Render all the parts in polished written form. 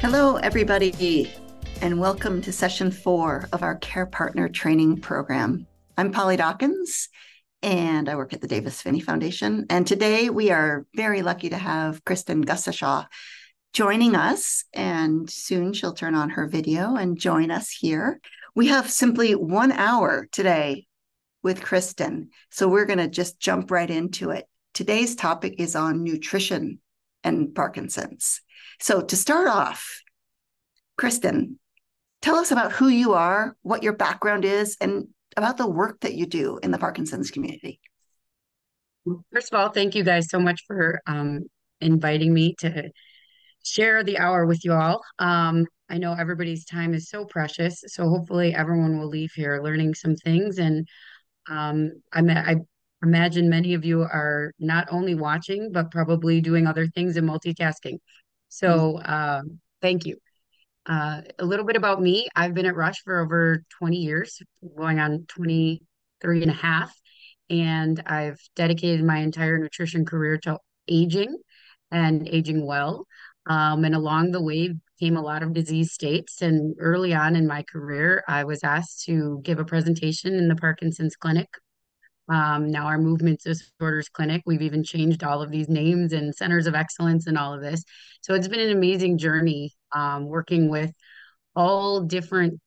Hello, everybody, and welcome to session 4 of our Care Partner Training Program. I'm Polly Dawkins, and I work at the Davis Phinney Foundation. And today we are very lucky to have Kristen Gustashaw joining us, and soon she'll turn on her video and join us here. We have simply 1 hour today with Kristen, so we're going to just jump right into it. Today's topic is on nutrition and Parkinson's. So to start off, Kristen, tell us about who you are, what your background is, and about the work that you do in the Parkinson's community. First of all, thank you guys so much for inviting me to share the hour with you all. I know everybody's time is so precious, so hopefully everyone will leave here learning some things. And I imagine many of you are not only watching, but probably doing other things and multitasking. So thank you. A little bit about me. I've been at Rush for over 20 years, going on 23 and a half, and I've dedicated my entire nutrition career to aging and aging well. And along the way came a lot of disease states. And early on in my career, I was asked to give a presentation in the Parkinson's Clinic. Now our movement disorders clinic, we've even changed all of these names and centers of excellence and all of this. So it's been an amazing journey working with all different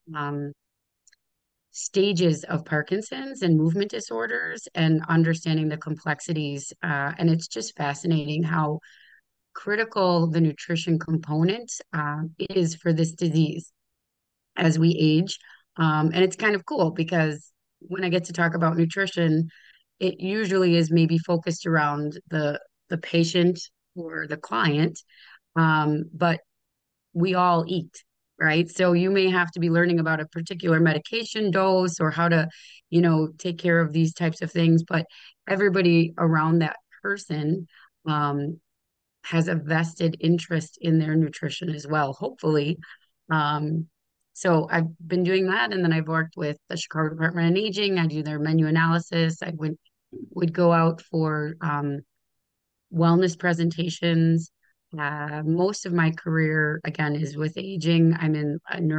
stages of Parkinson's and movement disorders and understanding the complexities. And it's just fascinating how critical the nutrition component is for this disease as we age. And it's kind of cool because when I get to talk about nutrition, it usually is maybe focused around the patient or the client, but we all eat, right? So you may have to be learning about a particular medication dose or how to, take care of these types of things, but everybody around that person has a vested interest in their nutrition as well, hopefully. So I've been doing that, and then I've worked with the Chicago Department on Aging. I do their menu analysis. I would go out for wellness presentations. Most of my career, again, is with aging. I'm in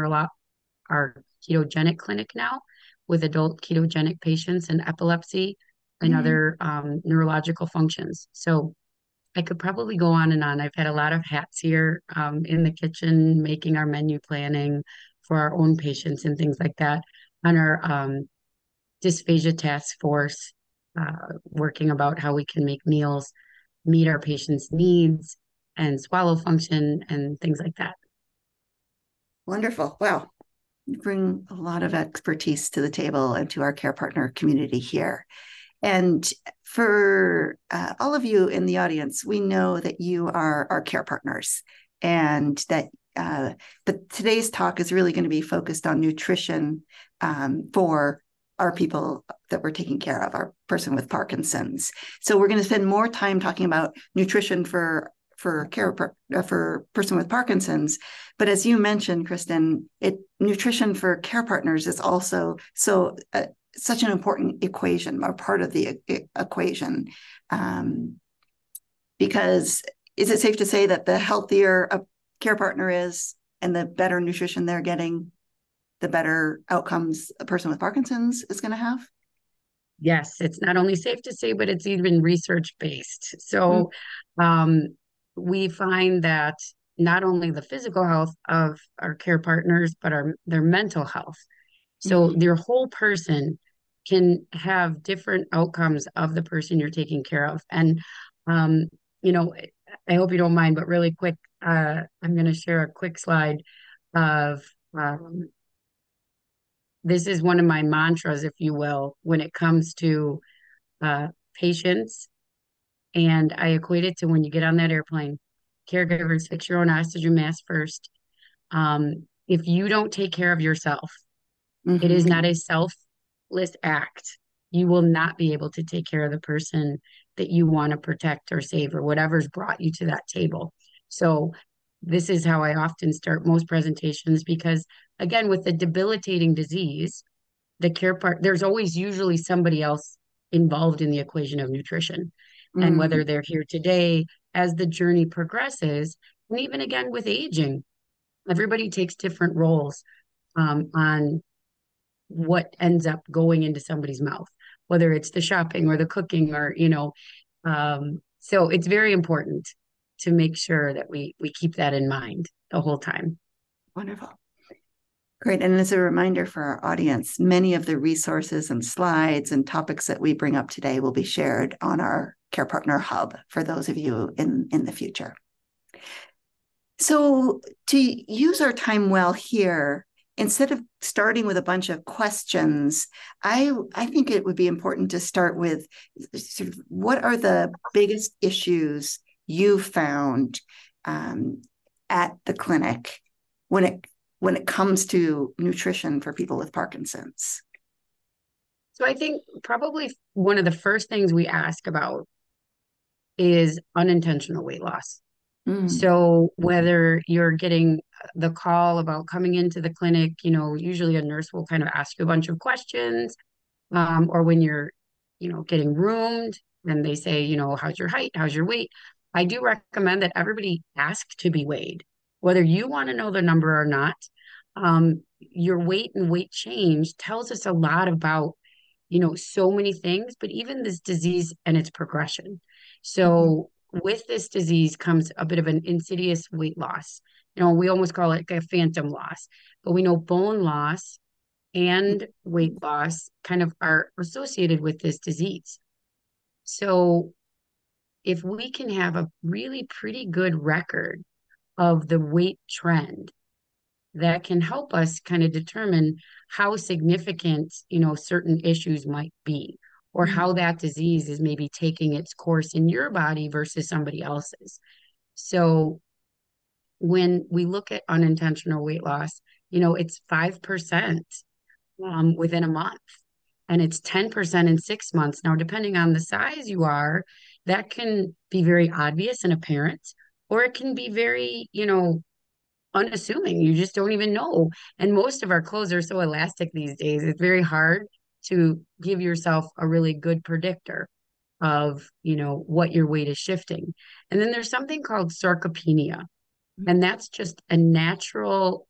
our ketogenic clinic now with adult ketogenic patients and epilepsy and Mm-hmm. other neurological functions. So I could probably go on and on. I've had a lot of hats here in the kitchen, making our menu planning for our own patients and things like that on our dysphagia task force, working about how we can make meals meet our patients' needs and swallow function and things like that. Wonderful. Wow. You bring a lot of expertise to the table and to our care partner community here. And for all of you in the audience, we know that you are our care partners and that but today's talk is really going to be focused on nutrition for our people that we're taking care of, our person with Parkinson's. So we're going to spend more time talking about nutrition for person with Parkinson's. But as you mentioned, Kristen, nutrition for care partners is also such an important equation or part of the equation. Because is it safe to say that the healthier a care partner is and the better nutrition they're getting, the better outcomes a person with Parkinson's is going to have? Yes, it's not only safe to say, but it's even research based. Mm-hmm. So we find that not only the physical health of our care partners, but their mental health. So their whole person can have different outcomes of the person you're taking care of. And, um, you know, I hope you don't mind, but really quick, I'm going to share a quick slide of this is one of my mantras, if you will, when it comes to patients. And I equate it to when you get on that airplane, caregivers, fix your own oxygen mask first. If you don't take care of yourself, it is Mm-hmm. not a selfless act. You will not be able to take care of the person that you want to protect or save or whatever's brought you to that table. So this is how I often start most presentations because again, with the debilitating disease, the care part, there's always usually somebody else involved in the equation of nutrition. And Mm-hmm. whether they're here today, as the journey progresses, and even again with aging, everybody takes different roles on what ends up going into somebody's mouth, whether it's the shopping or the cooking or, so it's very important to make sure that we keep that in mind the whole time. Wonderful. Great. And as a reminder for our audience, many of the resources and slides and topics that we bring up today will be shared on our Care Partner Hub for those of you in the future. So to use our time well here, instead of starting with a bunch of questions, I think it would be important to start with sort of what are the biggest issues you found at the clinic when it comes to nutrition for people with Parkinson's? So I think probably one of the first things we ask about is unintentional weight loss. Mm. So whether you're getting the call about coming into the clinic, usually a nurse will kind of ask you a bunch of questions, or when you're, getting roomed and they say, how's your height? How's your weight? I do recommend that everybody ask to be weighed, whether you want to know the number or not. Your weight and weight change tells us a lot about, so many things, but even this disease and its progression. So with this disease comes a bit of an insidious weight loss. We almost call it like a phantom loss, but we know bone loss and weight loss kind of are associated with this disease. So if we can have a really pretty good record of the weight trend, that can help us kind of determine how significant, certain issues might be, or how that disease is maybe taking its course in your body versus somebody else's. So when we look at unintentional weight loss, it's 5% within a month, and it's 10% in 6 months. Now, depending on the size you are, that can be very obvious and apparent, or it can be very, unassuming. You just don't even know. And most of our clothes are so elastic these days. It's very hard to give yourself a really good predictor of, what your weight is shifting. And then there's something called sarcopenia, and that's just a natural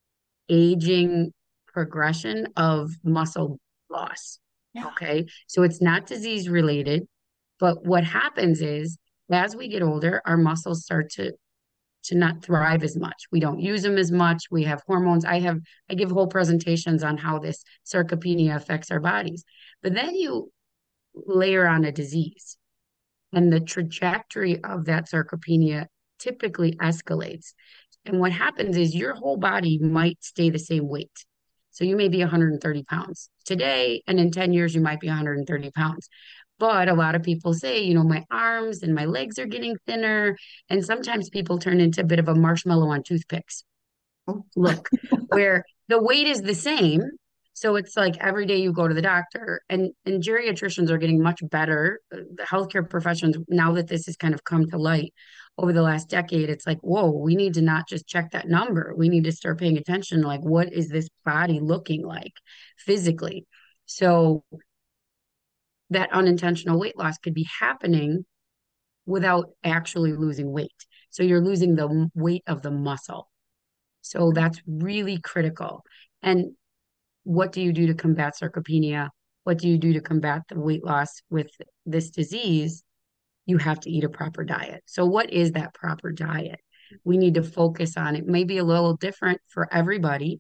aging progression of muscle loss. Yeah. Okay. So it's not disease related, but what happens is as we get older, our muscles start to not thrive as much. We don't use them as much. We have hormones. I give whole presentations on how this sarcopenia affects our bodies. But then you layer on a disease, and the trajectory of that sarcopenia typically escalates. And what happens is your whole body might stay the same weight. So you may be 130 pounds today, and in 10 years, you might be 130 pounds. But a lot of people say, my arms and my legs are getting thinner. And sometimes people turn into a bit of a marshmallow on toothpicks look, where the weight is the same. So it's like every day you go to the doctor, and geriatricians are getting much better. The healthcare professions, now that this has kind of come to light over the last decade, it's like, whoa, we need to not just check that number. We need to start paying attention, like, what is this body looking like physically? So that unintentional weight loss could be happening without actually losing weight. So you're losing the weight of the muscle. So that's really critical. And what do you do to combat sarcopenia? What do you do to combat the weight loss with this disease? You have to eat a proper diet. So what is that proper diet? We need to focus on it. Maybe a little different for everybody,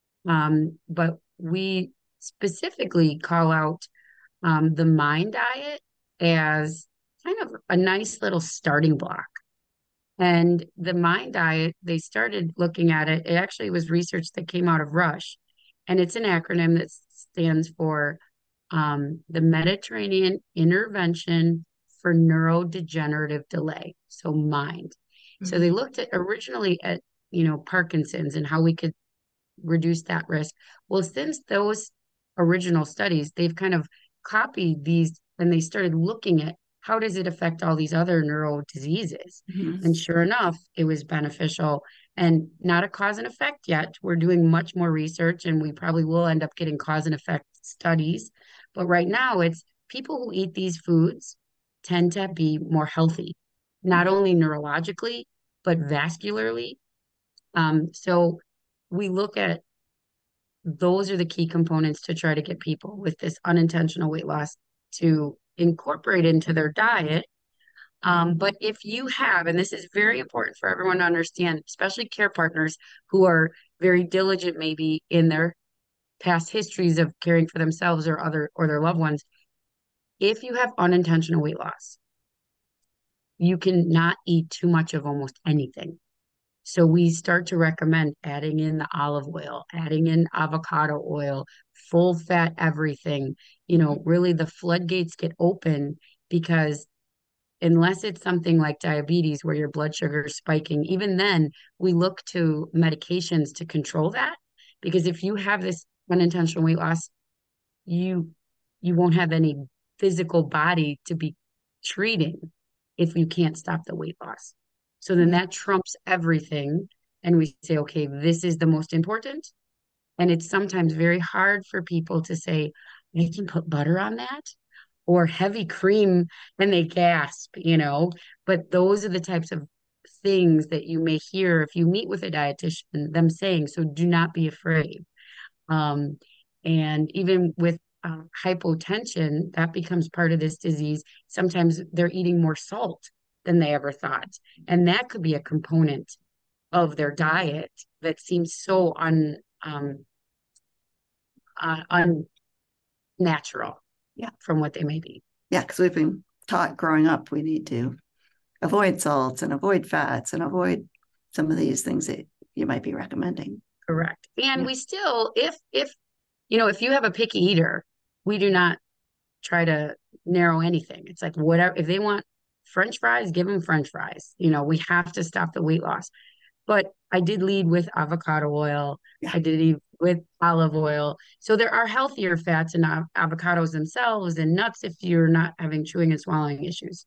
but we specifically call out the MIND diet as kind of a nice little starting block. And the MIND diet, they started looking at it. It actually was research that came out of Rush, and it's an acronym that stands for the Mediterranean Intervention for Neurodegenerative Delay, so MIND. So they looked at originally at, Parkinson's and how we could reduce that risk. Well, since those original studies, they've kind of copied these, and they started looking at how does it affect all these other neuro diseases. And sure enough, it was beneficial, and not a cause and effect yet. We're doing much more research, and we probably will end up getting cause and effect studies. But right now, it's people who eat these foods tend to be more healthy, not only neurologically, but vascularly, So we look at those are the key components to try to get people with this unintentional weight loss to incorporate into their diet. But if you have, and this is very important for everyone to understand, especially care partners who are very diligent, maybe in their past histories of caring for themselves or their loved ones, if you have unintentional weight loss, you cannot eat too much of almost anything. So we start to recommend adding in the olive oil, adding in avocado oil, full fat everything. Really the floodgates get open because unless it's something like diabetes where your blood sugar is spiking, even then we look to medications to control that. Because if you have this unintentional weight loss, you you won't have any physical body to be treating if you can't stop the weight loss. So then Yeah. that trumps everything. And we say, okay, this is the most important. And it's sometimes very hard for people to say, I can put butter on that or heavy cream and they gasp. But those are the types of things that you may hear if you meet with a dietitian, them saying, so do not be afraid. Um, and even with hypotension, that becomes part of this disease. Sometimes they're eating more salt than they ever thought. And that could be a component of their diet that seems so unnatural Yeah. from what they may be. Yeah. Because we've been taught growing up we need to avoid salts and avoid fats and avoid some of these things that you might be recommending. Correct. And Yeah. we still, if you have a picky eater, we do not try to narrow anything. It's like whatever, if they want French fries, give them French fries. We have to stop the weight loss. But I did lead with avocado oil. Yeah. I did lead with olive oil. So there are healthier fats in avocados themselves and nuts if you're not having chewing and swallowing issues.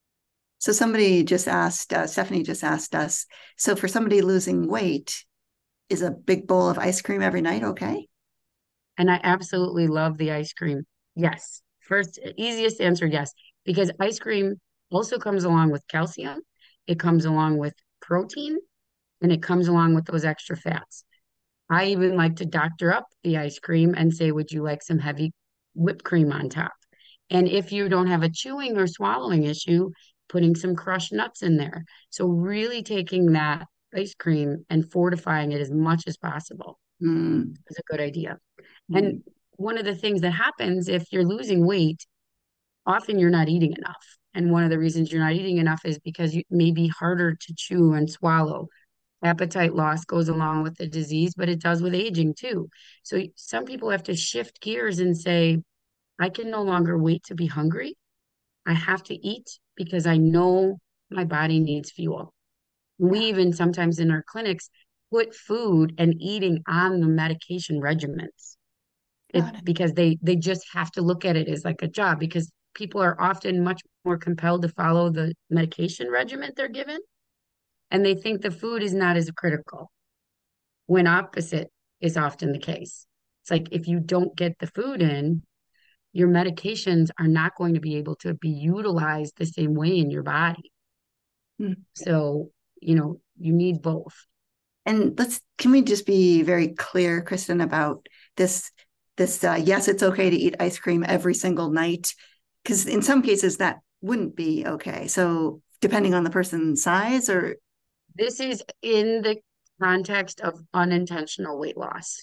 So somebody just asked, Stephanie just asked us, so for somebody losing weight, is a big bowl of ice cream every night okay? And I absolutely love the ice cream. Yes. First, easiest answer, yes. Because ice cream also comes along with calcium, it comes along with protein, and it comes along with those extra fats. I even like to doctor up the ice cream and say, would you like some heavy whipped cream on top? And if you don't have a chewing or swallowing issue, putting some crushed nuts in there. So really taking that ice cream and fortifying it as much as possible Mm. is a good idea. And Mm. one of the things that happens if you're losing weight, often you're not eating enough. And one of the reasons you're not eating enough is because you may be harder to chew and swallow. Appetite loss goes along with the disease, but it does with aging too. So some people have to shift gears and say, I can no longer wait to be hungry. I have to eat because I know my body needs fuel. We Yeah. even sometimes in our clinics put food and eating on the medication regimens Got it. because they just have to look at it as like a job because people are often much more compelled to follow the medication regimen they're given and they think the food is not as critical when opposite is often the case. It's like if you don't get the food in, your medications are not going to be able to be utilized the same way in your body. Mm. So, you need both. And can we just be very clear, Kristen, about this? Yes, it's okay to eat ice cream every single night, because in some cases that wouldn't be okay. So depending on the person's size, or This is in the context of unintentional weight loss.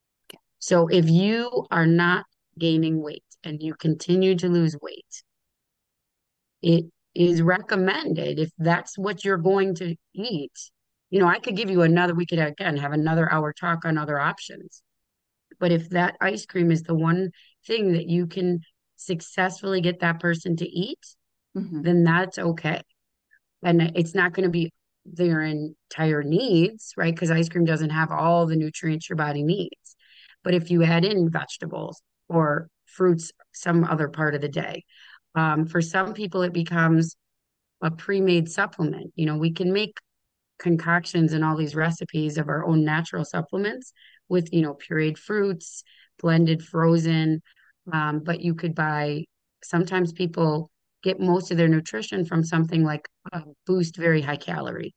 So if you are not gaining weight and you continue to lose weight, it is recommended if that's what you're going to eat. I could give you we could again have another hour talk on other options. But if that ice cream is the one thing that you can successfully get that person to eat, Mhm. then that's okay. And it's not going to be their entire needs, right? Because ice cream doesn't have all the nutrients your body needs. But if you add in vegetables or fruits some other part of the day, for some people, it becomes a pre-made supplement. We can make concoctions and all these recipes of our own natural supplements with, pureed fruits, blended frozen. But you could buy, sometimes people get most of their nutrition from something like a Boost very high calorie.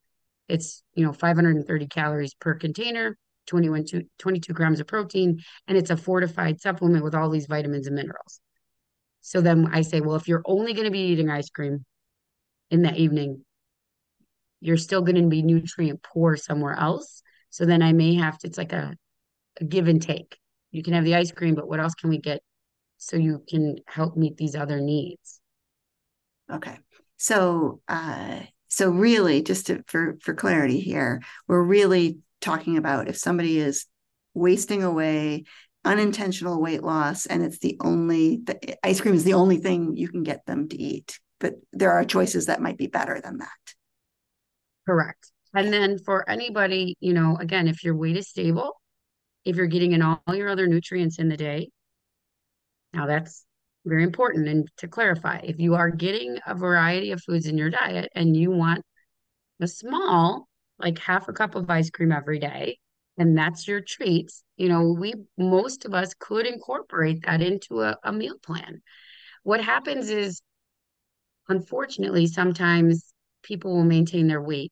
It's, 530 calories per container, 22 grams of protein, and it's a fortified supplement with all these vitamins and minerals. So then I say, well, if you're only going to be eating ice cream in the evening, you're still going to be nutrient poor somewhere else. So then I may have to, it's like a give and take. You can have the ice cream, but what else can we get so you can help meet these other needs? Okay. So, so really, just for clarity here, we're really talking about if somebody is wasting away, unintentional weight loss, and the ice cream is the only thing you can get them to eat. But there are choices that might be better than that. Correct. And Okay. then for anybody, again, if your weight is stable, if you're getting in all your other nutrients in the day, now that's very important. And to clarify, if you are getting a variety of foods in your diet and you want a small, like half a cup of ice cream every day, and that's your treats, most of us could incorporate that into a meal plan. What happens is, unfortunately, sometimes people will maintain their weight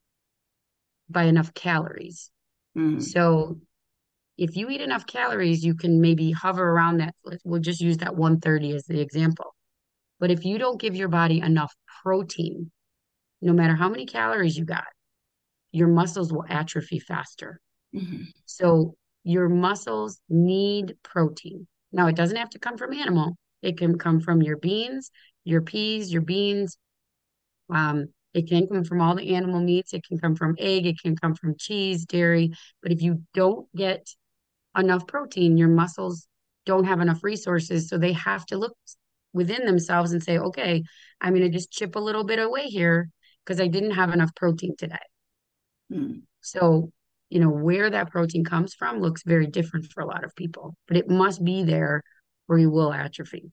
by enough calories. Mm-hmm. So if you eat enough calories, you can maybe hover around that. We'll just use that 130 as the example. But if you don't give your body enough protein, no matter how many calories you got, your muscles will atrophy faster. Mm-hmm. So your muscles need protein. Now, it doesn't have to come from animal. It can come from your beans, your peas, your beans. It can come from all the animal meats. It can come from egg. It can come from cheese, dairy. But if you don't get enough protein, your muscles don't have enough resources. So they have to look within themselves and say, okay, I'm going to just chip a little bit away here because I didn't have enough protein today. Mm-hmm. So, where that protein comes from looks very different for a lot of people, but it must be there or you will atrophy.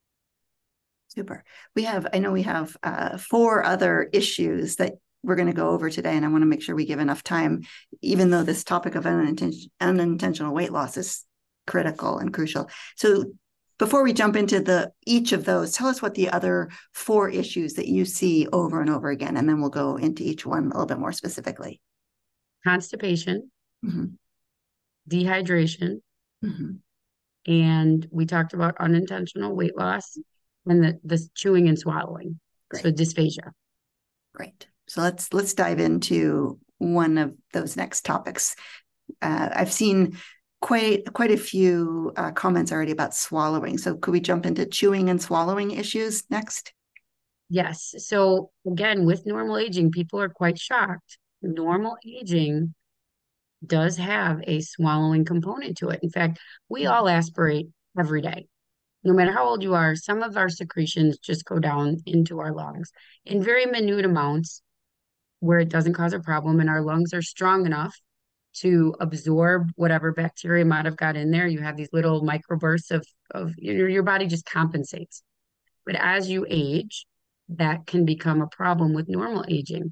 Super. I know we have four other issues that we're going to go over today, and I want to make sure we give enough time, even though this topic of unintentional weight loss is critical and crucial. So before we jump into each of those, tell us what the other four issues that you see over and over again, and then we'll go into each one a little bit more specifically. Constipation, Mm-hmm. dehydration, Mm-hmm. and we talked about unintentional weight loss and the chewing and swallowing. So Great. dysphagia. Great. So let's dive into one of those next topics. I've seen quite a few comments already about swallowing. So could we jump into chewing and swallowing issues next? Yes. So again, with normal aging, people are quite shocked. Normal aging does have a swallowing component to it. In fact, we all aspirate every day. No matter how old you are, some of our secretions just go down into our lungs in very minute amounts where it doesn't cause a problem, and our lungs are strong enough to absorb whatever bacteria might have got in there. You have these little microbursts of your body just compensates. But as you age, that can become a problem with normal aging.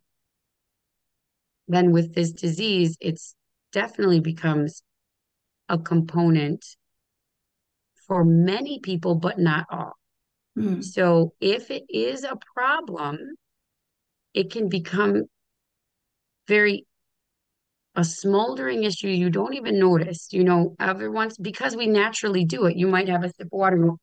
Then with this disease, it's definitely becomes a component for many people, but not all. Mm, So if it is a problem, it can become very a smoldering issue you don't even notice. Every once because we naturally do it. You might have a sip of water.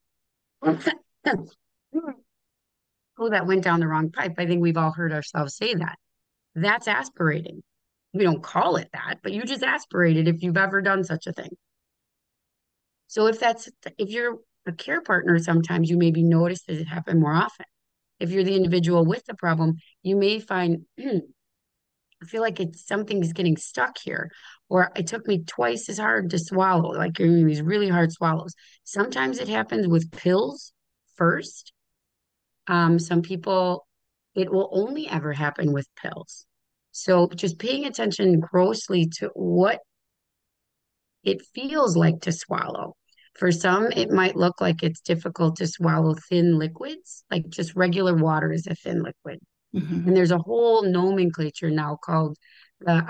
Oh, that went down the wrong pipe. I think we've all heard ourselves say that. That's aspirating. We don't call it that, but you just aspirated if you've ever done such a thing. So if you're a care partner, sometimes you maybe notice that it happen more often. If you're the individual with the problem, you may find, I feel like something's getting stuck here, or it took me twice as hard to swallow, like you're doing these really hard swallows. Sometimes it happens with pills first. Some people, it will only ever happen with pills. So just paying attention grossly to what it feels like to swallow. For some, it might look like it's difficult to swallow thin liquids, like just regular water is a thin liquid. mhm. And there's a whole nomenclature now called the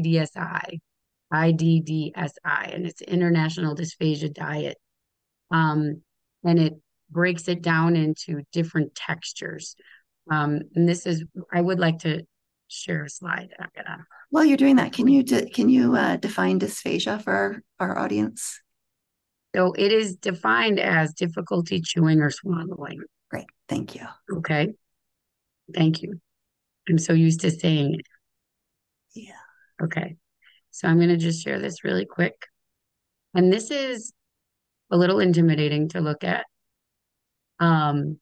IDDSI, and it's International Dysphagia Diet. And it breaks it down into different textures. And I would like to share a slide. I'm gonna. While you're doing that, can you define dysphagia for our audience? So it is defined as difficulty chewing or swallowing. Great, thank you. Okay, thank you. I'm so used to saying it. Yeah. Okay, so I'm going to just share this really quick. And this is a little intimidating to look at. Um,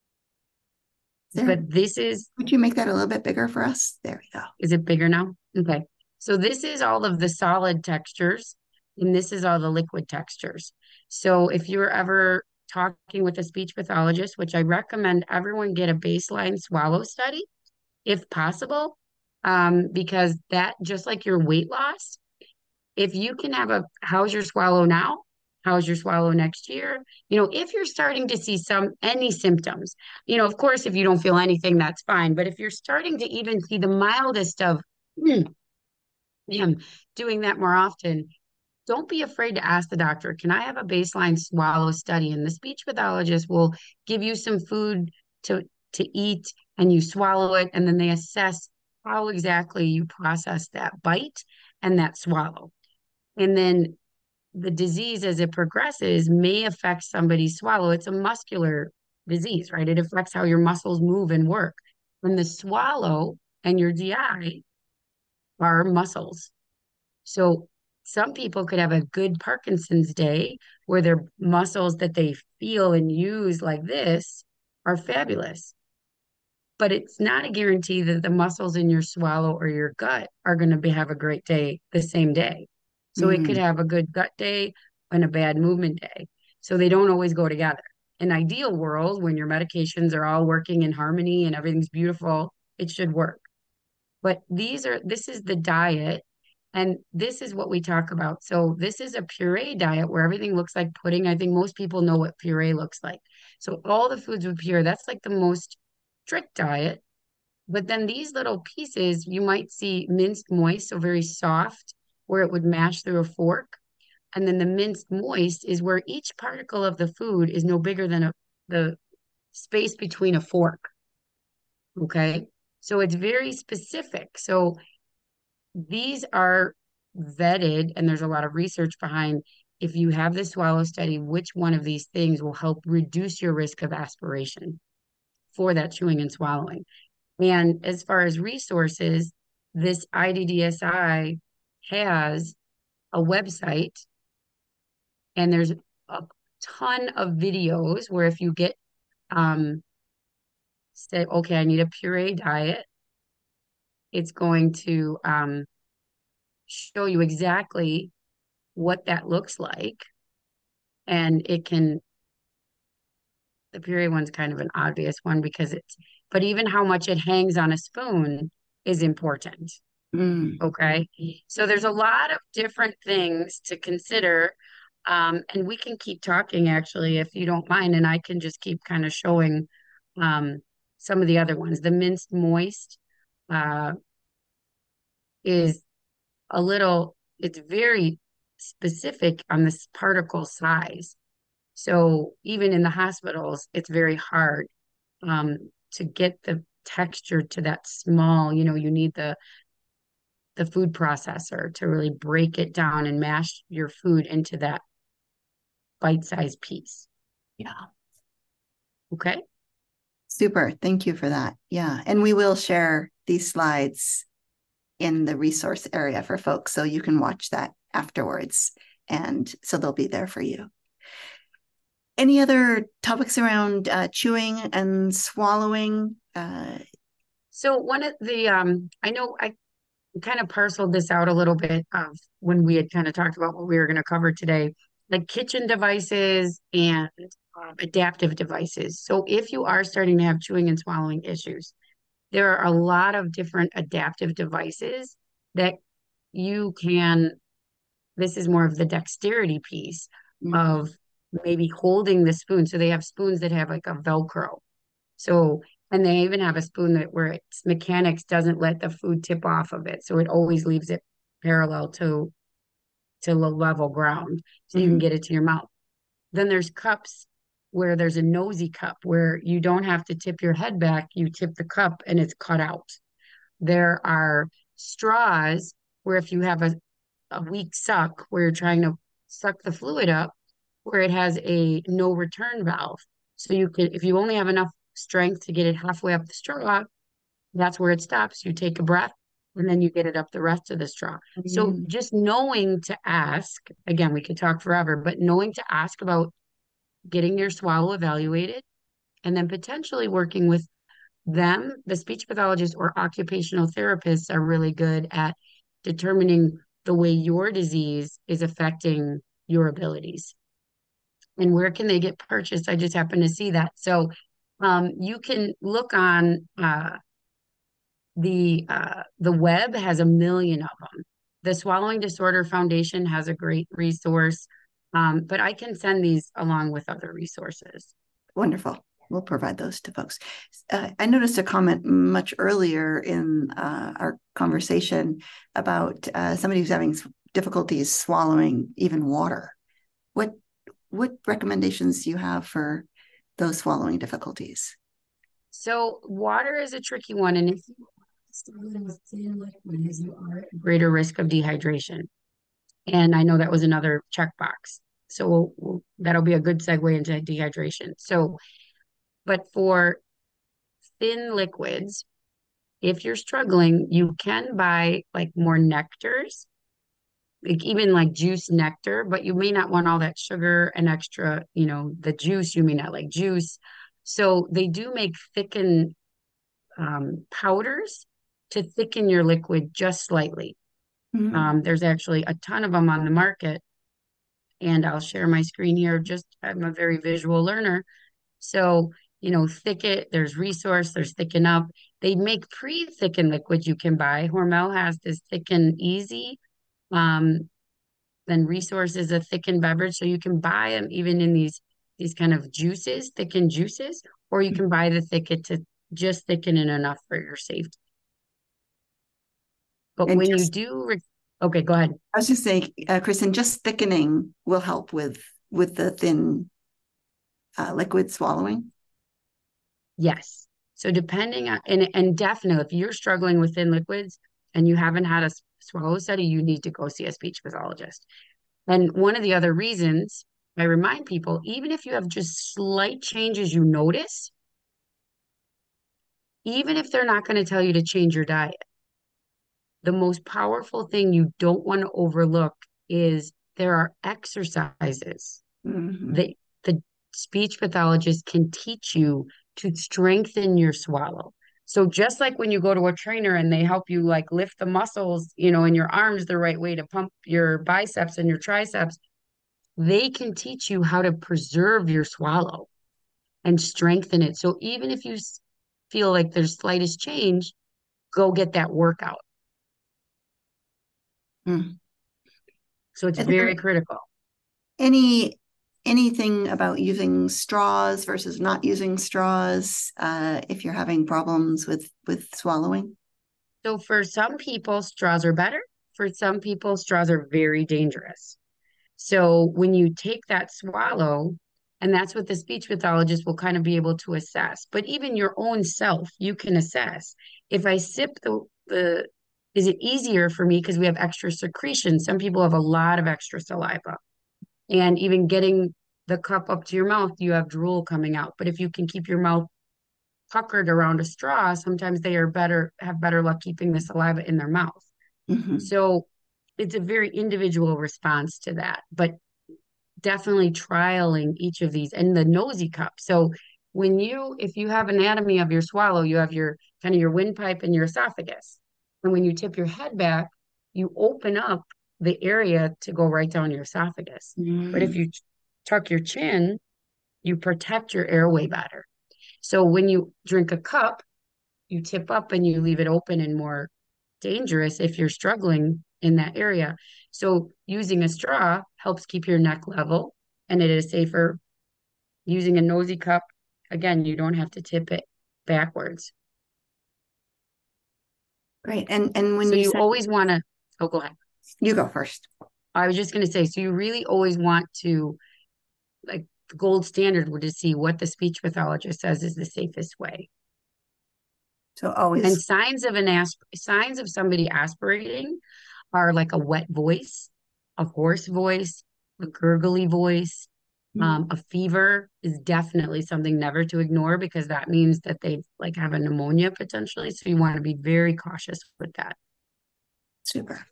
There, but this would you make that a little bit bigger for us? There we go. is it bigger now? Okay. So this is all of the solid textures, and this is all the liquid textures. So if you're ever talking with a speech pathologist, which I recommend everyone get a baseline swallow study if possible, because that, just like your weight loss, if you can have a how's your swallow now? How's your swallow next year? If you're starting to see any symptoms, of course, if you don't feel anything, that's fine. But if you're starting to even see the mildest of hmm, doing that more often, don't be afraid to ask the doctor, can I have a baseline swallow study? And the speech pathologist will give you some food to eat and you swallow it, and then they assess how exactly you process that bite and that swallow. And then the disease, as it progresses, may affect somebody's swallow. It's a muscular disease, right? It affects how your muscles move and work. And the swallow and your GI are muscles. So some people could have a good Parkinson's day where their muscles that they feel and use like this are fabulous. But it's not a guarantee that the muscles in your swallow or your gut are going to have a great day the same day. So it could Mm, have a good gut day and a bad movement day. So they don't always go together. In ideal world, when your medications are all working in harmony and everything's beautiful, it should work. But this is the diet, and this is what we talk about. So this is a puree diet where everything looks like pudding. I think most people know what puree looks like. So all the foods with puree, that's like the most strict diet. But then these little pieces, you might see minced moist, so very soft, where it would mash through a fork. And then the minced moist is where each particle of the food is no bigger than the space between a fork. Okay. So it's very specific. So these are vetted, and there's a lot of research behind if you have the swallow study, which one of these things will help reduce your risk of aspiration for that chewing and swallowing. And as far as resources, this IDDSI has a website, and there's a ton of videos where if you get say, okay, I need a puree diet, it's going to show you exactly what that looks like. And the puree one's kind of an obvious one because but even how much it hangs on a spoon is important. mm. Okay. So there's a lot of different things to consider. And we can keep talking actually, if you don't mind, and I can just keep kind of showing um, some of the other ones. The minced moist uh, is it's very specific on this particle size. So even in the hospitals, it's very hard to get the texture to that small. You need the food processor to really break it down and mash your food into that bite-sized piece. Yeah. Okay. Super. Thank you for that. Yeah. And we will share these slides in the resource area for folks so you can watch that afterwards. And so they'll be there for you. Any other topics around chewing and swallowing? So one of the I know I kind of parceled this out a little bit of when we had kind of talked about what we were going to cover today, like kitchen devices and adaptive devices. So if you are starting to have chewing and swallowing issues, there are a lot of different adaptive devices that you can, this is more of the dexterity piece Mhm. of maybe holding the spoon. So they have spoons that have like a Velcro. So, and they even have a spoon that where its mechanics doesn't let the food tip off of it. So it always leaves it parallel to the level ground so you can Mhm. get it to your mouth. Then there's cups where there's a nosy cup where you don't have to tip your head back, you tip the cup and it's cut out. There are straws where if you have a weak suck where you're trying to suck the fluid up, where it has a no return valve. So you can, if you only have enough strength to get it halfway up the straw, that's where it stops. You take a breath and then you get it up the rest of the straw. So Mm. just knowing to ask, again, we could talk forever, but knowing to ask about getting your swallow evaluated and then potentially working with them, the speech pathologists or occupational therapists are really good at determining the way your disease is affecting your abilities and where can they get purchased. I just happen to see that. So you can look on the web has a million of them. The Swallowing Disorder Foundation has a great resource, but I can send these along with other resources. Wonderful. We'll provide those to folks. I noticed a comment much earlier in our conversation about somebody who's having difficulties swallowing even water. What what recommendations do you have for those swallowing difficulties? So water is a tricky one, and if you are struggling with thin liquids, you are at greater risk of dehydration. And I know that was another checkbox. So that'll be a good segue into dehydration. So, but for thin liquids, if you're struggling, you can buy like more nectars, like even like juice nectar, but you may not want all that sugar and extra, the juice, you may not like juice. So they do make thickened powders to thicken your liquid just slightly. Mm. There's actually a ton of them on the market, and I'll share my screen here. Just I'm a very visual learner, so Thicket. There's Resource. There's Thicken Up. They make pre-thickened liquids you can buy. Hormel has this Thicken Easy. Um, then Resource is a thickened beverage, so you can buy them even in these kind of juices, thickened juices, or you can buy the Thicket to just thicken it enough for your safety. But And when you just, do, okay, go ahead. I was just saying, Kristen, just thickening will help with the thin liquid swallowing. Yes. So depending on, and definitely if you're struggling with thin liquids and you haven't had a swallow study, you need to go see a speech pathologist. And one of the other reasons I remind people, even if you have just slight changes you notice, even if they're not going to tell you to change your diet, the most powerful thing you don't want to overlook is there are exercises Mm-hmm. that the speech pathologist can teach you to strengthen your swallow. So just like when you go to a trainer and they help you like lift the muscles, in your arms the right way to pump your biceps and your triceps, they can teach you how to preserve your swallow and strengthen it. So even if you feel like there's slightest change, go get that workout. Mm. So it's Is very there critical. any anything about using straws versus not using straws if you're having problems with swallowing? So for some people, straws are better. For some people, straws are very dangerous. So when you take that swallow, and that's what the speech pathologist will kind of be able to assess. But even your own self, you can assess. If I sip the is it easier for me because we have extra secretion? Some people have a lot of extra saliva. And even getting the cup up to your mouth, you have drool coming out. But if you can keep your mouth puckered around a straw, sometimes they have better luck keeping the saliva in their mouth. Mm-hmm. So it's a very individual response to that, but definitely trialing each of these and the nosy cup. So if you have anatomy of your swallow, you have your kind of your windpipe and your esophagus. And when you tip your head back, you open up the area to go right down your esophagus. But if Mm-hmm. you tuck your chin, you protect your airway better. So when you drink a cup, you tip up and you leave it open and more dangerous if you're struggling in that area. So using a straw helps keep your neck level and it is safer. Using a nosy cup, again, you don't have to tip it backwards. Great. And when So you you said always want to, oh, go ahead. you go first. I was just going to say, so you really always want to, like, the gold standard would to see what the speech pathologist says is the safest way. So And always. signs of somebody aspirating are like a wet voice, a hoarse voice, a gurgly voice. Mm, A fever is definitely something never to ignore because that means that they like have a pneumonia potentially. So you want to be very cautious with that. super.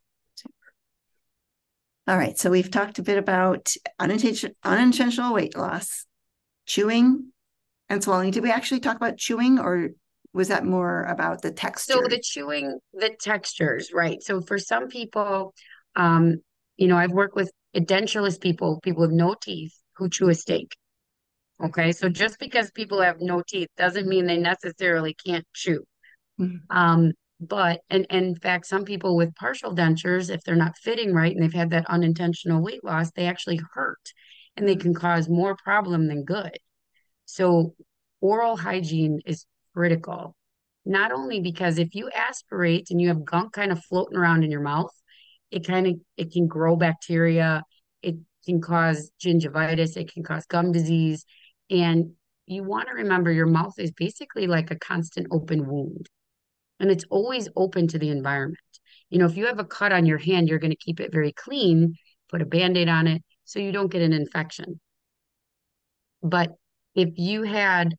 All right. So we've talked a bit about unintentional weight loss, chewing, and swallowing. Did we actually talk about chewing, or was that more about the So texture? the chewing, the textures, right? So for some people, um, I've worked with edentulous people, people with no teeth who chew a steak. Okay. So just because people have no teeth doesn't mean they necessarily can't chew. Mm, And in fact, some people with partial dentures, if they're not fitting right and they've had that unintentional weight loss, they actually hurt and they mm, can cause more problem than good. So oral hygiene is critical, not only because if you aspirate and you have gunk kind of floating around in your mouth, it can grow bacteria, it can cause gingivitis, it can cause gum disease. And you want to remember your mouth is basically like a constant open wound and it's always open to the environment. If you have a cut on your hand, you're going to keep it very clean, put a band-aid on it so you don't get an infection. But if you had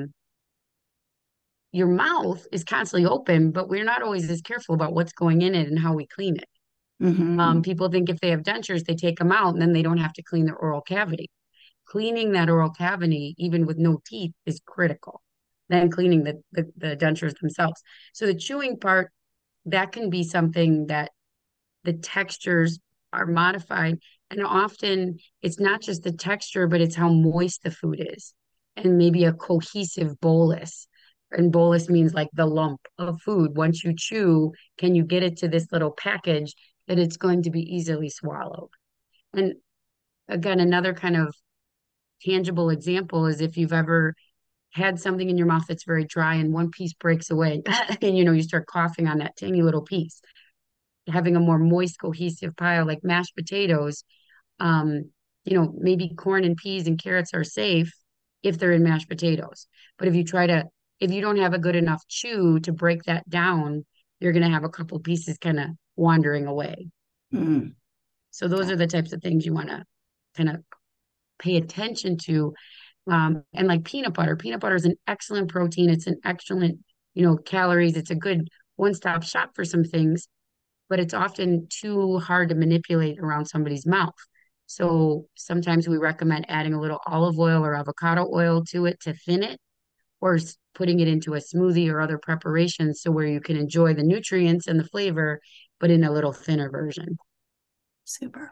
your mouth is constantly open, but we're not always as careful about what's going in it and how we clean it. mm-hmm, People think if they have dentures, they take them out and then they don't have to clean their oral cavity. Cleaning that oral cavity, even with no teeth, is critical. Then cleaning the dentures themselves. So the chewing part, that can be something that the textures are modified. And often it's not just the texture, but it's how moist the food is. And maybe a cohesive bolus. And bolus means like the lump of food. Once you chew, can you get it to this little package that it's going to be easily swallowed? And again, another kind of tangible example is if you've ever had something in your mouth that's very dry and one piece breaks away and you start coughing on that tiny little piece, having a more moist, cohesive pile like mashed potatoes. Um, maybe corn and peas and carrots are safe if they're in mashed potatoes. But if you don't have a good enough chew to break that down, you're going to have a couple pieces kind of wandering away. mm, So those are the types of things you want to kind of pay attention to. And like peanut butter is an excellent protein. It's an excellent, calories. It's a good one-stop shop for some things, but it's often too hard to manipulate around somebody's mouth. So sometimes we recommend adding a little olive oil or avocado oil to it to thin it, or putting it into a smoothie or other preparations so where you can enjoy the nutrients and the flavor, but in a little thinner version. super.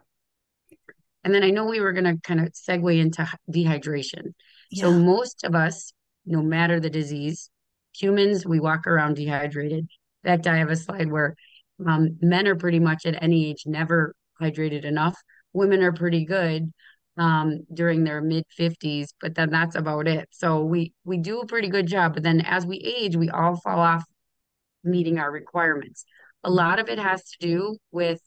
And then I know we were going to kind of segue into dehydration. So Yeah. most of us, no matter the disease, humans, we walk around dehydrated. In fact, I have a slide where men are pretty much at any age never hydrated enough. Women are pretty good during their mid 50s, but then that's about it. So we do a pretty good job. But then as we age, we all fall off meeting our requirements. A lot of it has to do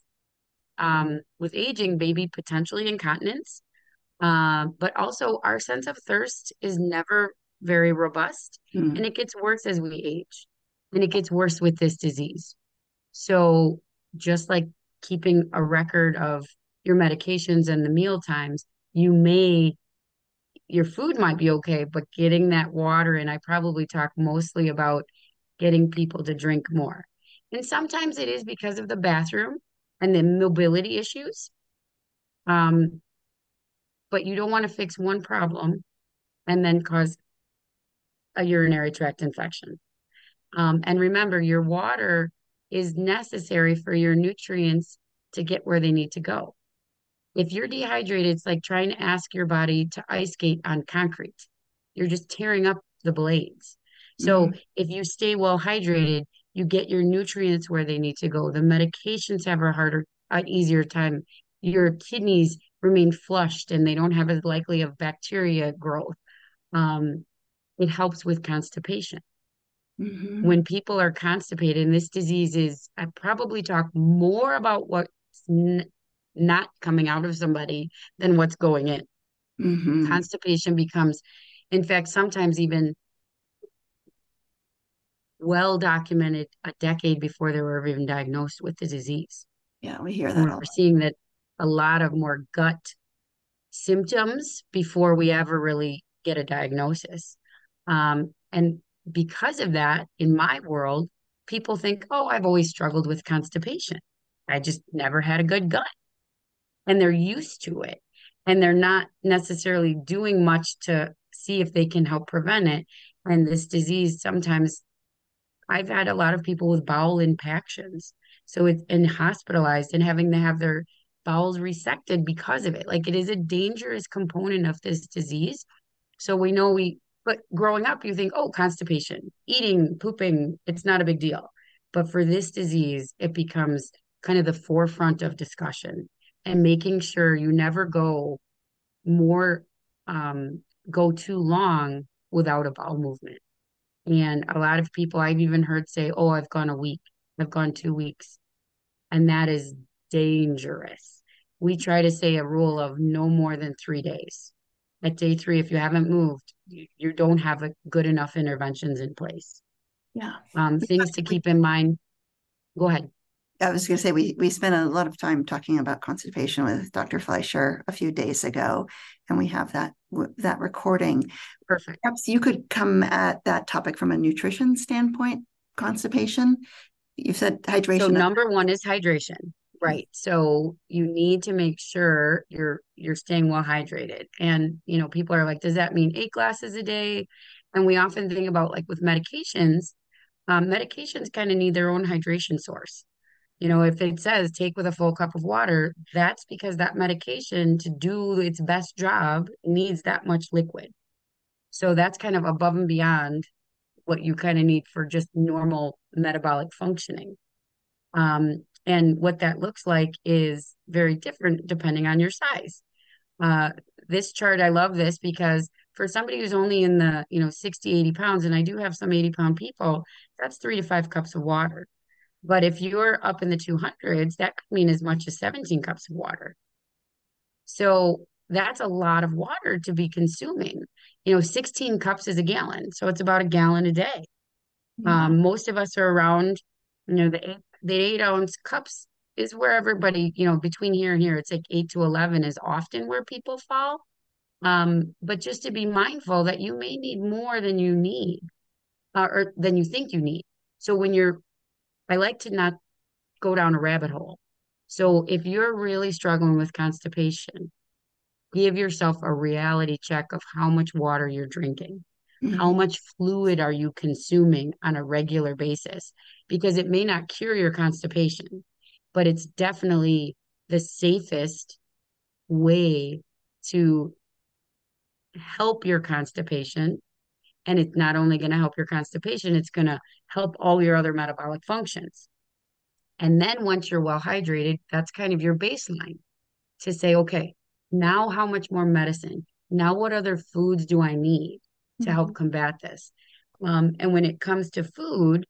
with aging, maybe potentially incontinence, but also our sense of thirst is never very robust, and Mm, it gets worse as we age, and it gets worse with this disease. So just like keeping a record of your medications and the meal times, you may your food might be okay, but getting that water, and I probably talk mostly about getting people to drink more. And sometimes it is because of the bathroom and the mobility issues. Um, but you don't want to fix one problem and then cause a urinary tract infection. And remember, your water is necessary for your nutrients to get where they need to go. If you're dehydrated, it's like trying to ask your body to ice skate on concrete. You're just tearing up the blades. So mm, if you stay well hydrated, you get your nutrients where they need to go. The medications have an easier time. Your kidneys remain flushed and they don't have as likely of bacteria growth. Um, it helps with constipation. mm-hmm, When people are constipated, and this disease I probably talk more about what's not coming out of somebody than what's going in. mm-hmm. Constipation becomes, in fact, sometimes even well documented a decade before they were even diagnosed with the disease. Yeah, we hear And that we're all. seeing that a lot of more gut symptoms before we ever really get a diagnosis. And because of that, in my world, people think, oh, I've always struggled with constipation. I just never had a good gut. And they're used to it. And they're not necessarily doing much to see if they can help prevent it. And this disease, sometimes I've had a lot of people with bowel impactions. So it's and hospitalized and having to have their bowels resected because of it. Like it is a dangerous component of this disease. So we know but growing up, you think, oh, constipation, eating, pooping, it's not a big deal. But for this disease, it becomes kind of the forefront of discussion and making sure you never more, um, go too long without a bowel movement. And a lot of people I've even heard say, oh, I've gone a week, I've gone 2 weeks. And that is dangerous. We try to say a rule of no more than 3 days. At day three, if you haven't moved, you don't have a good enough interventions in place. Yeah. Things to keep in mind. Go ahead. I was going to say we spent a lot of time talking about constipation with Dr. Fleischer a few days ago, and we have that recording. Perfect. Perhaps you could come at that topic from a nutrition standpoint. Constipation. You said So hydration. number one is hydration, right? So you need to make sure you're staying well hydrated. And people are like, does that mean 8 glasses a day? And we often think about like with medications, medications kind of need their own hydration source. If it says take with a full cup of water, that's because that medication to do its best job needs that much liquid. So that's kind of above and beyond what you kind of need for just normal metabolic functioning. And what that looks like is very different depending on your size. Uh, this chart, I love this because for somebody who's only in the, 60, 80 pounds, and I do have some 80-pound people, that's 3 to 5 cups of water. But if you're up in the 200s, that could mean as much as 17 cups of water. So that's a lot of water to be consuming. 16 cups is a gallon. So it's about a gallon a day. Yeah. Most of us are around, the 8 ounce cups is where everybody, between here and here, it's like 8 to 11 is often where people fall. But just to be mindful that you may need more than you need or than you think you need. So I like to not go down a rabbit hole. So if you're really struggling with constipation, give yourself a reality check of how much water you're drinking. How Mhm. much fluid are you consuming on a regular basis? Because it may not cure your constipation, but it's definitely the safest way to help your constipation. And it's not only going to help your constipation, it's going to help all your other metabolic functions. And then once you're well hydrated, that's kind of your baseline to say, okay, now how much more medicine? Now what other foods do I need to help Mhm. combat this? And when it comes to food,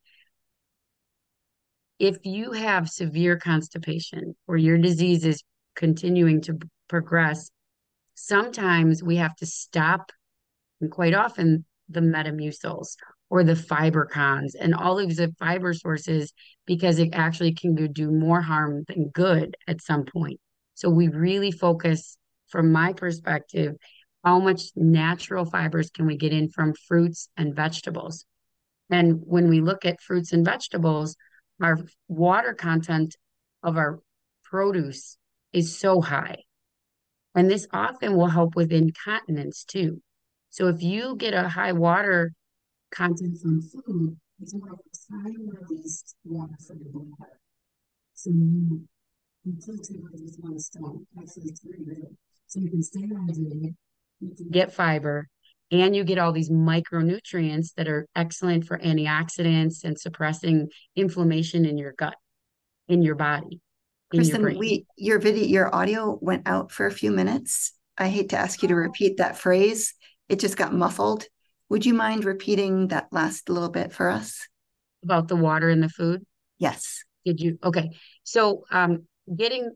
if you have severe constipation or your disease is continuing to progress, sometimes we have to stop, and quite often the Metamucils or the fiber cons and all of the fiber sources because it actually can do more harm than good at some point. So we really focus, from my perspective, how much natural fibers can we get in from fruits and vegetables? And when we look at fruits and vegetables, our water content of our produce is so high. And this often will help with incontinence too. So if you get a high water content from food, it's going to release water from the bladder. So you kill two birds with one stone. Actually, it's very good. So you can stay hydrated, you can get fiber, and you get all these micronutrients that are excellent for antioxidants and suppressing inflammation in your gut, in your body, in your Kristen, brain. your audio went out for a few minutes. I hate to ask you to repeat that phrase. It just got muffled. Would you mind repeating that last little bit for us? About the water in the food. Yes. Did you? Okay. So, getting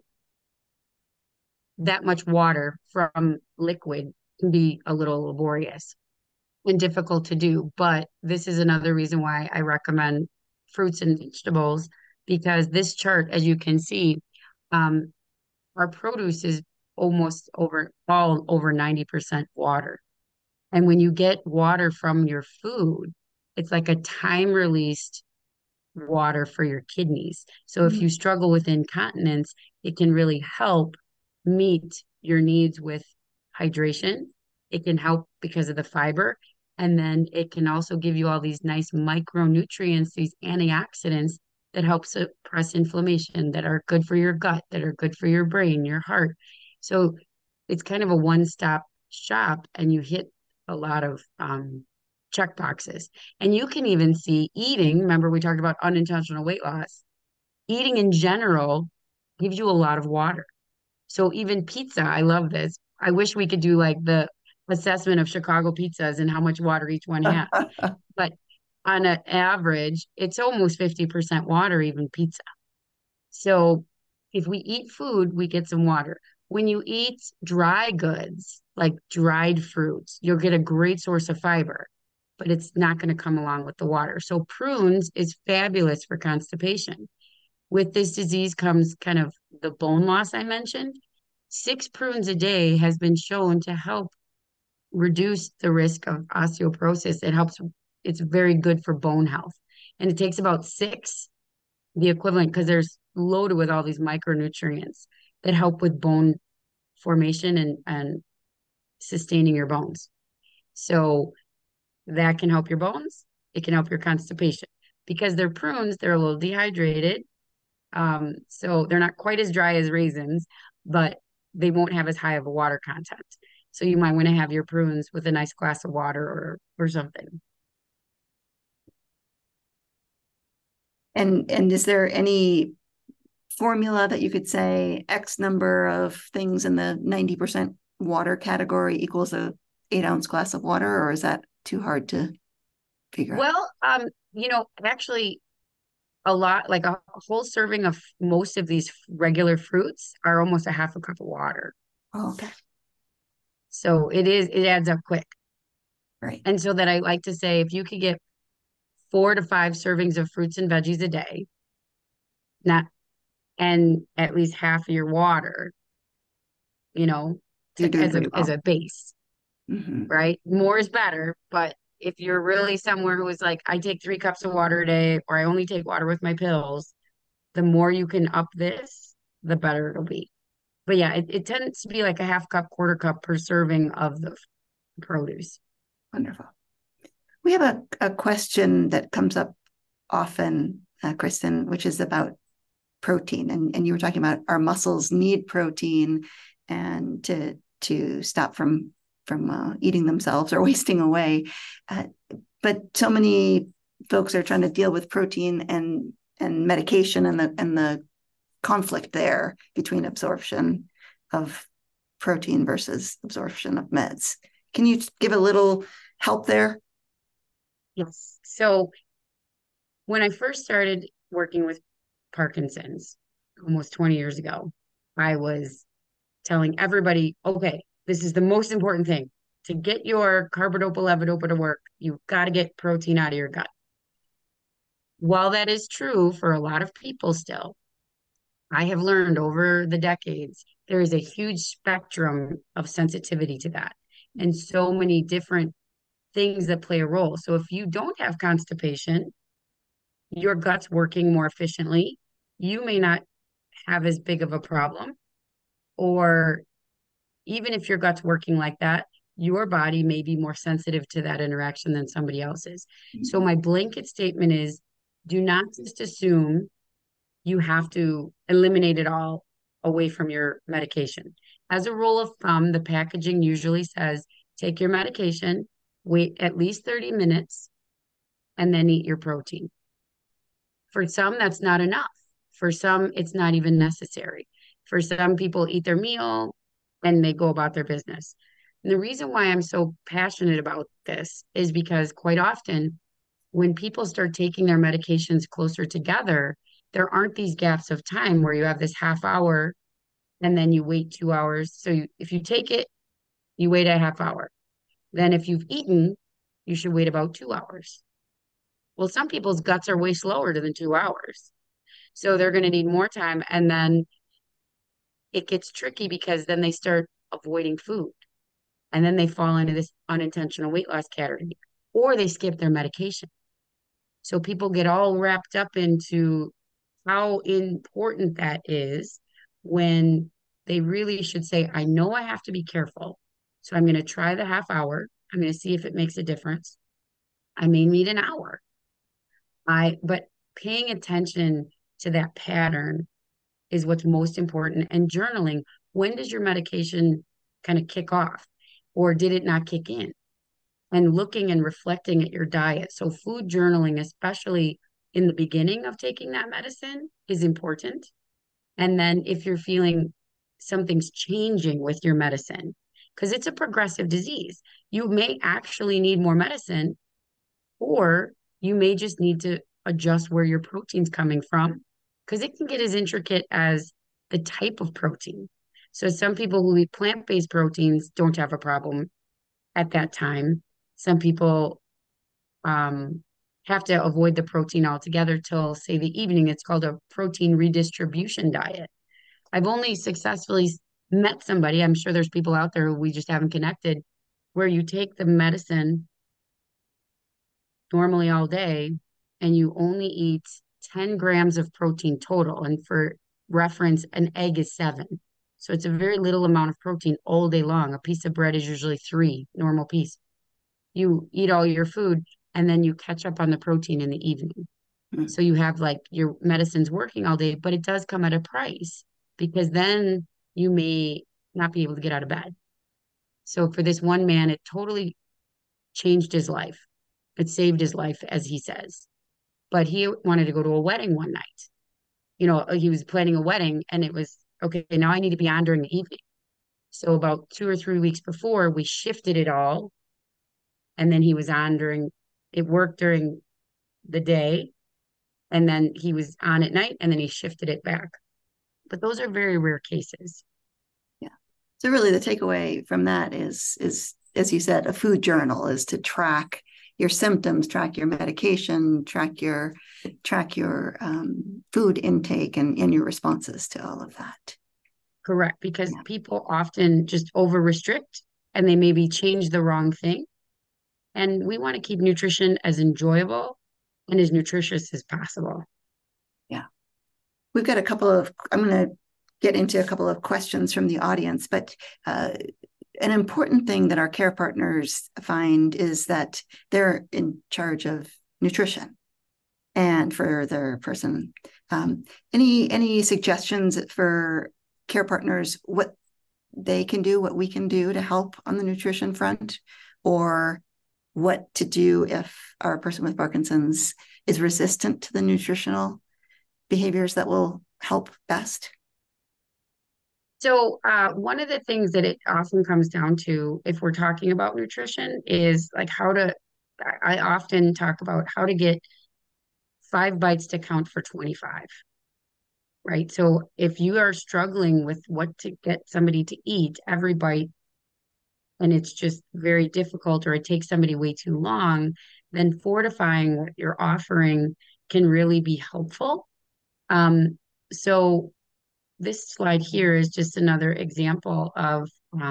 that much water from liquid can be a little laborious. and difficult to do. But this is another reason why I recommend fruits and vegetables, because this chart, as you can see, um, our produce is almost all over 90% water. And when you get water from your food, it's like a time released water for your kidneys. So if Mm. you struggle with incontinence, it can really help meet your needs with hydration. It can help because of the fiber. And then it can also give you all these nice micronutrients, these antioxidants that help suppress inflammation, that are good for your gut, that are good for your brain, your heart. So it's kind of a one-stop shop, and you hit a lot of check boxes. And you can even see eating. Remember, we talked about unintentional weight loss. Eating in general gives you a lot of water. So even pizza, I love this. I wish we could do like the assessment of Chicago pizzas and how much water each one has. But on an average, it's almost 50% water, even pizza. So if we eat food, we get some water. When you eat dry goods, like dried fruits, you'll get a great source of fiber, but it's not going to come along with the water. So prunes is fabulous for constipation. With this disease comes kind of the bone loss I mentioned. 6 prunes a day has been shown to help reduce the risk of osteoporosis. It's very good for bone health. And it takes about six, the equivalent, because there's loaded with all these micronutrients that help with bone formation and sustaining your bones. So that can help your bones. It can help your constipation. Because they're prunes, they're a little dehydrated. So they're not quite as dry as raisins, but they won't have as high of a water content. So you might want to have your prunes with a nice glass of water or something. And is there any formula that you could say X number of things in the 90% water category equals a 8 ounce glass of water, or is that too hard to figure out? Well, actually a lot, like a whole serving of most of these regular fruits are almost a half a cup of water. Oh, okay. So it adds up quick. Right. And so that I like to say, if you could get 4 to 5 servings of fruits and veggies a day, not and at least half of your water, you know, You're doing as a pretty well. base, Hmm. right? More is better, but if you're really somewhere who is like, I take 3 cups of water a day, or I only take water with my pills, the more you can up this, the better it'll be. But yeah, it tends to be like a half cup, quarter cup per serving of the produce. Wonderful. We have a question that comes up often, Kristen, which is about protein. And you were talking about our muscles need protein and to stop from eating themselves or wasting away. Uh, but so many folks are trying to deal with protein and medication and the conflict there between absorption of protein versus absorption of meds. Can you give a little help there? Yes. So when I first started working with Parkinson's almost 20 years ago, I was telling everybody, okay, this is the most important thing. To get your carbidopa levodopa to work, you've got to get protein out of your gut. While that is true for a lot of people still, I have learned over the decades, there is a huge spectrum of sensitivity to that and so many different things that play a role. So if you don't have constipation, your gut's working more efficiently, you may not have as big of a problem. Or even if your gut's working like that, your body may be more sensitive to that interaction than somebody else's. So my blanket statement is do not just assume you have to eliminate it all away from your medication. As a rule of thumb, the packaging usually says take your medication, wait at least 30 minutes, and then eat your protein. For some, that's not enough. For some, it's not even necessary. For some people, eat their meal and they go about their business. And the reason why I'm so passionate about this is because quite often, when people start taking their medications closer together, there aren't these gaps of time where you have this half hour and then you wait 2 hours. So if you take it, you wait a half hour. Then if you've eaten, you should wait about 2 hours. Well, some people's guts are way slower than 2 hours. So they're going to need more time. And then it gets tricky because then they start avoiding food. And then they fall into this unintentional weight loss category, or they skip their medication. So people get all wrapped up into how important that is when they really should say, I know I have to be careful. So I'm going to try the half hour. I'm going to see if it makes a difference. I may need an hour. But paying attention to that pattern is what's most important. And journaling, when does your medication kind of kick off? Or did it not kick in? And looking and reflecting at your diet. So food journaling, especially in the beginning of taking that medicine, is important. And then if you're feeling something's changing with your medicine, because it's a progressive disease, you may actually need more medicine, or you may just need to adjust where your protein's coming from, because it can get as intricate as the type of protein. So some people who eat plant-based proteins don't have a problem at that time. Some people have to avoid the protein altogether till, say, the evening. It's called a protein redistribution diet. I've only successfully met somebody, I'm sure there's people out there who we just haven't connected, where you take the medicine normally all day and you only eat 10 grams of protein total. And for reference, an egg is 7. So it's a very little amount of protein all day long. A piece of bread is usually 3, normal piece. You eat all your food and then you catch up on the protein in the evening. Mm. So you have like your medicine's working all day, but it does come at a price, because then you may not be able to get out of bed. So for this one man, it totally changed his life. It saved his life, as he says. But he wanted to go to a wedding one night. He was planning a wedding, and it was okay. Now I need to be on during the evening. So about 2 or 3 weeks before, we shifted it all, and then he was on during it worked during the day, and then he was on at night, and then he shifted it back. But those are very rare cases. Yeah. So really the takeaway from that is as you said, a food journal is to track your symptoms, track your medication, track your food intake and your responses to all of that. Correct, because Yeah. people often just over restrict and they maybe change the wrong thing. And we want to keep nutrition as enjoyable and as nutritious as possible. Yeah. We've got I'm going to get into a couple of questions from the audience, but an important thing that our care partners find is that they're in charge of nutrition and for their person. Any suggestions for care partners, what they can do, what we can do to help on the nutrition front, or what to do if our person with Parkinson's is resistant to the nutritional behaviors that will help best? So, one of the things that it often comes down to, if we're talking about nutrition, is like I often talk about how to get 5 bites to count for 25, right? So, if you are struggling with what to get somebody to eat every bite, and it's just very difficult, or it takes somebody way too long, then fortifying what you're offering can really be helpful. So this slide here is just another example of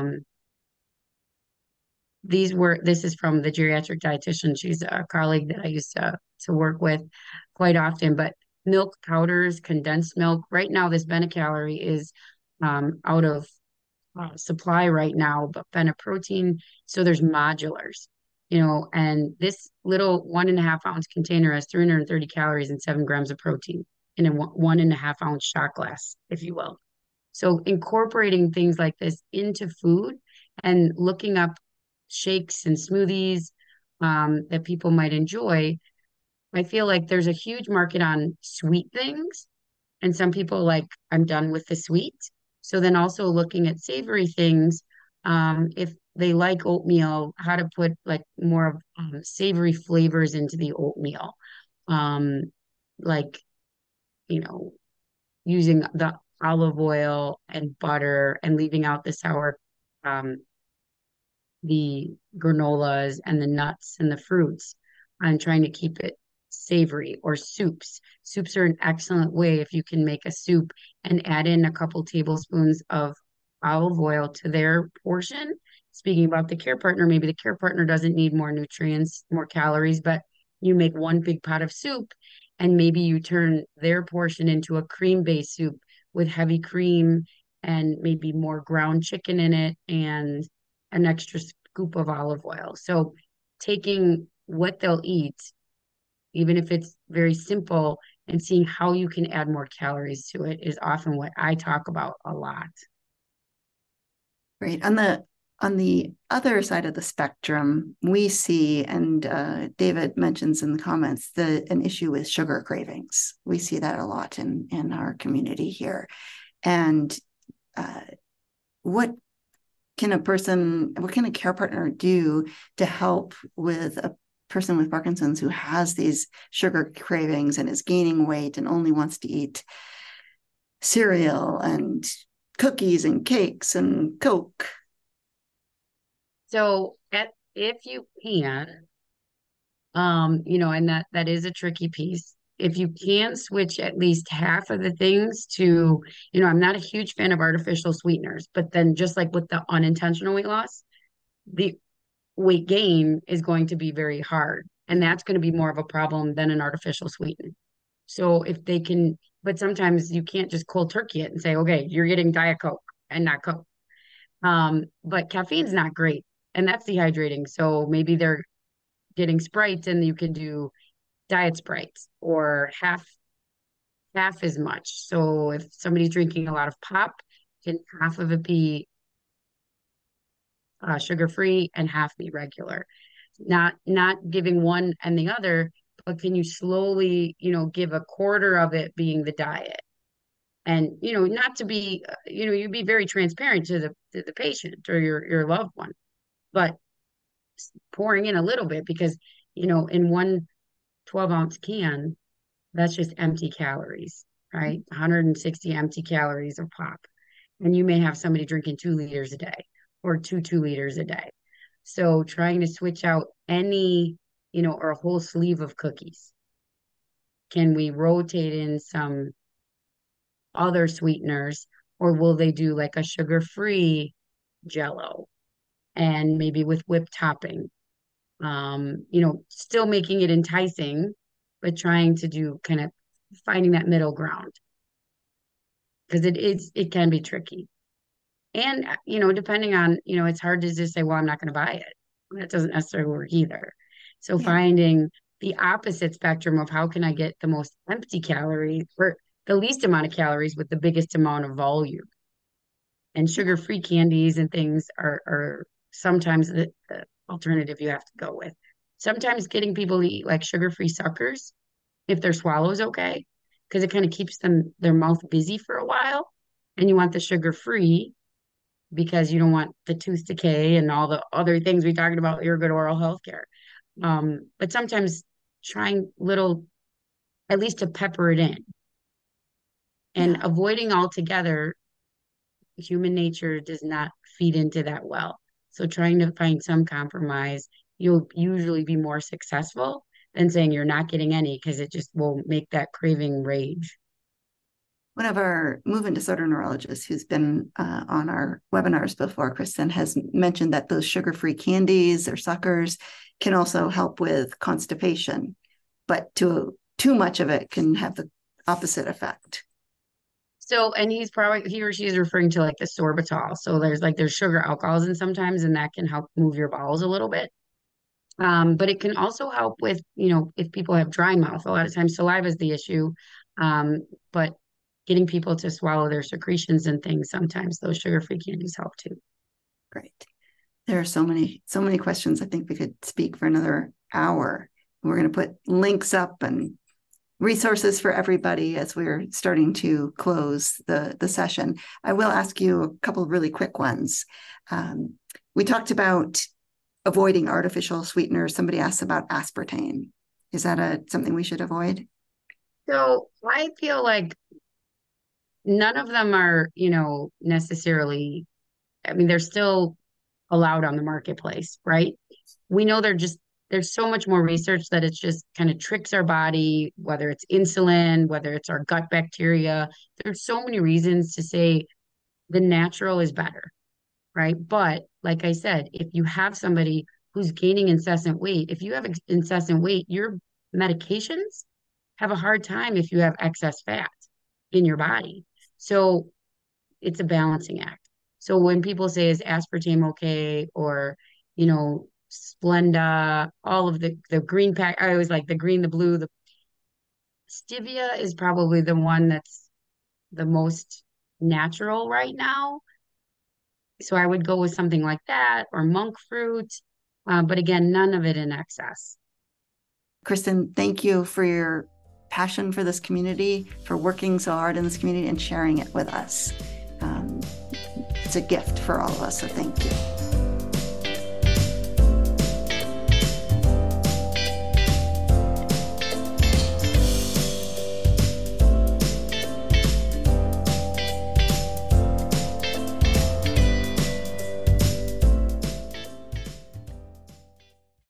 this is from the geriatric dietitian. She's a colleague that I used to work with quite often. But milk powders, condensed milk. Right now, this Benecalorie is out of supply right now, but Beneprotein. So there's modulars, and this little 1.5 ounce container has 330 calories and 7 grams of protein in a 1.5 ounce shot glass, if you will. So incorporating things like this into food and looking up shakes and smoothies that people might enjoy. I feel like there's a huge market on sweet things. And some people like, I'm done with the sweet. So then also looking at savory things, if they like oatmeal, how to put like more of savory flavors into the oatmeal. Like, using the olive oil and butter and leaving out the sour the granolas and the nuts and the fruits on trying to keep it savory. Or soups. Soups are an excellent way if you can make a soup and add in a couple tablespoons of olive oil to their portion. Speaking about the care partner, maybe the care partner doesn't need more nutrients, more calories, but you make one big pot of soup and maybe you turn their portion into a cream-based soup with heavy cream and maybe more ground chicken in it and an extra scoop of olive oil. So taking what they'll eat, even if it's very simple, and seeing how you can add more calories to it is often what I talk about a lot. Great. On the other side of the spectrum, we see, and David mentions in the comments, an issue with sugar cravings. We see that a lot in our community here. And what can a care partner do to help with a person with Parkinson's who has these sugar cravings and is gaining weight and only wants to eat cereal and cookies and cakes and Coke? So if you can, and that is a tricky piece. If you can switch at least half of the things to, I'm not a huge fan of artificial sweeteners, but then just like with the unintentional weight loss, the weight gain is going to be very hard. And that's going to be more of a problem than an artificial sweetener. So if they can, but sometimes you can't just cold turkey it and say, okay, you're getting Diet Coke and not Coke. But caffeine's not great and that's dehydrating. So maybe they're getting Sprite and you can do diet Sprites or half as much. So if somebody's drinking a lot of pop, can half of it be sugar free and half be regular? Not giving one and the other, but can you slowly, give a quarter of it being the diet? And not to be, you be very transparent to the patient or your loved one, but pouring in a little bit because in one 12-ounce can, that's just empty calories, right? 160 empty calories of pop. And you may have somebody drinking 2 liters a day or 2 liters a day. So trying to switch out any, or a whole sleeve of cookies. Can we rotate in some other sweeteners, or will they do like a sugar-free Jello and maybe with whipped topping? Still making it enticing, but trying to do kind of finding that middle ground because it can be tricky. And depending on, it's hard to just say, well, I'm not going to buy it. That doesn't necessarily work either. So Yeah. finding the opposite spectrum of how can I get the most empty calories or the least amount of calories with the biggest amount of volume. And sugar-free candies and things are sometimes the alternative you have to go with. Sometimes getting people to eat like sugar-free suckers, if their swallow's okay, because it kind of keeps their mouth busy for a while. And you want the sugar-free because you don't want the tooth decay and all the other things we talked about your good oral health care. But sometimes trying little, at least to pepper it in and Yeah. avoiding altogether, human nature does not feed into that well. So trying to find some compromise, you'll usually be more successful than saying you're not getting any because it just will make that craving rage. One of our movement disorder neurologists who's been on our webinars before, Kristen, has mentioned that those sugar-free candies or suckers can also help with constipation, but too much of it can have the opposite effect. So, and he or she is referring to like the sorbitol. So there's sugar alcohols and sometimes, and that can help move your bowels a little bit. But it can also help with, if people have dry mouth, a lot of times saliva is the issue. But getting people to swallow their secretions and things, sometimes those sugar-free candies help too. Great. There are so many questions. I think we could speak for another hour. We're going to put links up and resources for everybody as we're starting to close the session. I will ask you a couple of really quick ones. We talked about avoiding artificial sweeteners. Somebody asked about aspartame. Is that something we should avoid? So I feel like none of them are, necessarily, I mean, they're still allowed on the marketplace, right? We know there's so much more research that it's just kind of tricks our body, whether it's insulin, whether it's our gut bacteria. There's so many reasons to say the natural is better, right? But like I said, if you have somebody who's gaining incessant weight, if you have incessant weight, your medications have a hard time if you have excess fat in your body. So it's a balancing act. So when people say, is aspartame okay? Or, Splenda, all of the green pack, I always like the green, the blue, the stevia is probably the one that's the most natural right now. So I would go with something like that or monk fruit. But again, none of it in excess. Kristen, thank you for your passion for this community, for working so hard in this community and sharing it with us. It's a gift for all of us, so thank you.